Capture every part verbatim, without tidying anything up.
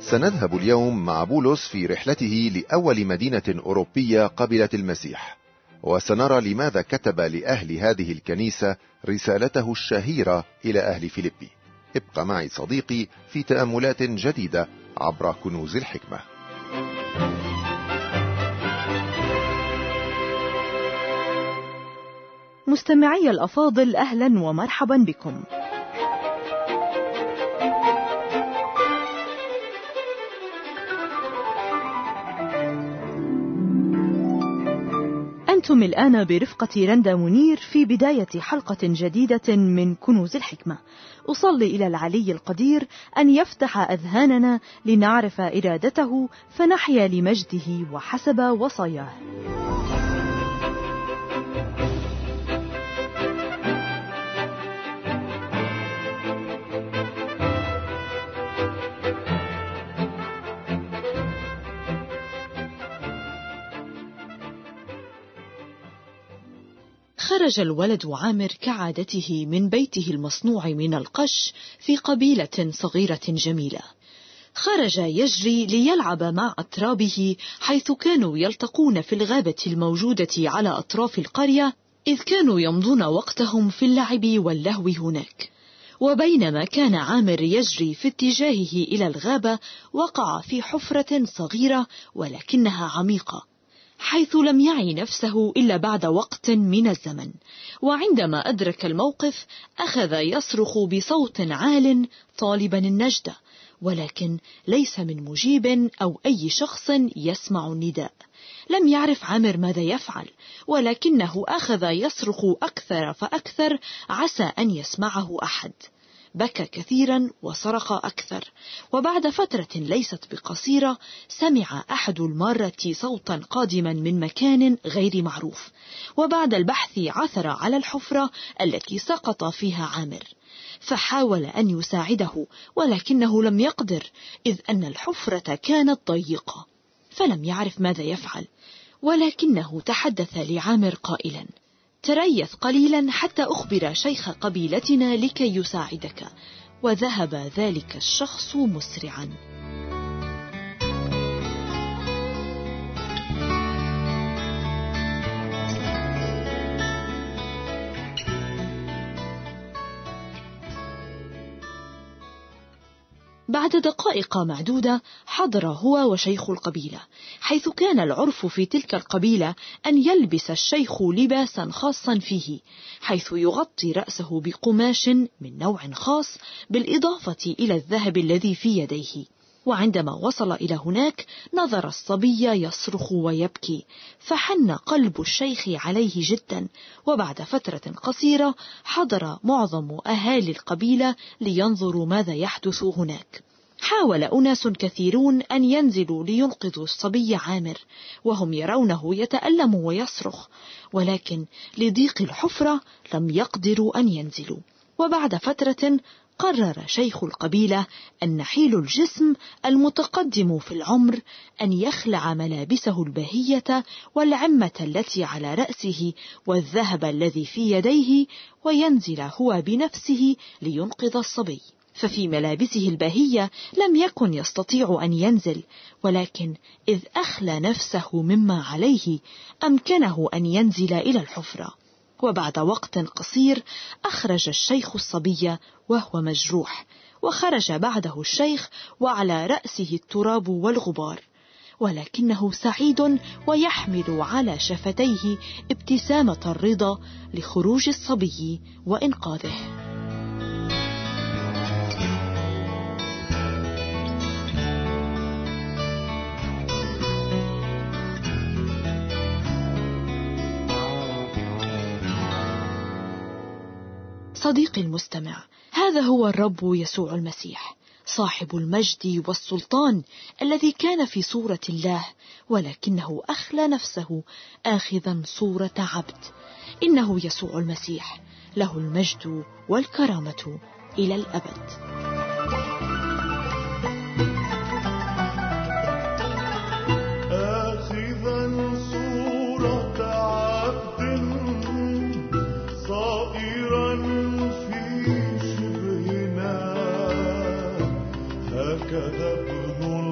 سنذهب اليوم مع بولس في رحلته لأول مدينة أوروبية قبلت المسيح، وسنرى لماذا كتب لأهل هذه الكنيسة رسالته الشهيرة إلى أهل فيليبي. ابقى معي صديقي في تأملات جديدة عبر كنوز الحكمة. مستمعي الأفاضل، أهلا ومرحبا بكم. أنتم الآن برفقة رندا منير في بداية حلقة جديدة من كنوز الحكمة. أصلي إلى العلي القدير أن يفتح أذهاننا لنعرف إرادته فنحيا لمجده وحسب وصاياه. خرج الولد عامر كعادته من بيته المصنوع من القش في قبيلة صغيرة جميلة. خرج يجري ليلعب مع أترابه حيث كانوا يلتقون في الغابة الموجودة على أطراف القرية، إذ كانوا يمضون وقتهم في اللعب واللهو هناك. وبينما كان عامر يجري في اتجاهه إلى الغابة، وقع في حفرة صغيرة ولكنها عميقة، حيث لم يعي نفسه إلا بعد وقت من الزمن. وعندما أدرك الموقف أخذ يصرخ بصوت عال طالبا النجدة، ولكن ليس من مجيب أو أي شخص يسمع النداء. لم يعرف عامر ماذا يفعل، ولكنه أخذ يصرخ أكثر فأكثر عسى أن يسمعه أحد. بكى كثيرا وصرخ أكثر، وبعد فترة ليست بقصيرة سمع أحد المارة صوتا قادما من مكان غير معروف، وبعد البحث عثر على الحفرة التي سقط فيها عامر، فحاول أن يساعده ولكنه لم يقدر، إذ أن الحفرة كانت ضيقة. فلم يعرف ماذا يفعل، ولكنه تحدث لعامر قائلا: تريث قليلا حتى أخبر شيخ قبيلتنا لكي يساعدك. وذهب ذلك الشخص مسرعا. بعد دقائق معدودة حضر هو وشيخ القبيلة، حيث كان العرف في تلك القبيلة أن يلبس الشيخ لباسا خاصا فيه، حيث يغطي رأسه بقماش من نوع خاص، بالإضافة إلى الذهب الذي في يديه. وعندما وصل إلى هناك نظر الصبي يصرخ ويبكي، فحن قلب الشيخ عليه جدا. وبعد فترة قصيرة حضر معظم أهالي القبيلة لينظروا ماذا يحدث هناك. حاول أناس كثيرون أن ينزلوا لينقذوا الصبي عامر، وهم يرونه يتألم ويصرخ، ولكن لضيق الحفرة لم يقدروا أن ينزلوا. وبعد فترة قرر شيخ القبيلة النحيل الجسم المتقدم في العمر أن يخلع ملابسه البهية والعمة التي على رأسه والذهب الذي في يديه، وينزل هو بنفسه لينقذ الصبي. ففي ملابسه البهية لم يكن يستطيع أن ينزل، ولكن إذ أخلى نفسه مما عليه أمكنه أن ينزل إلى الحفرة. وبعد وقت قصير أخرج الشيخ الصبي وهو مجروح، وخرج بعده الشيخ وعلى رأسه التراب والغبار، ولكنه سعيد ويحمل على شفتيه ابتسامة الرضا لخروج الصبي وإنقاذه. صديقي المستمع، هذا هو الرب يسوع المسيح، صاحب المجد والسلطان، الذي كان في صورة الله ولكنه أخلى نفسه آخذا صورة عبد. إنه يسوع المسيح، له المجد والكرامة إلى الأبد. هكذا ابن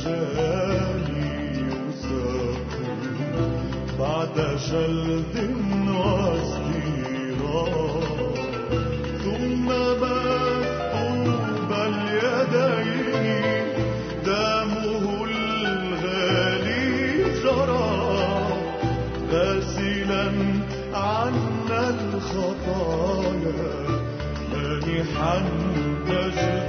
جاني يساقي بعد جلد واصطراع، ثم مكتوب اليدين دمه الغالي جرى، غاسلا عنا الخطايا مانحا تجري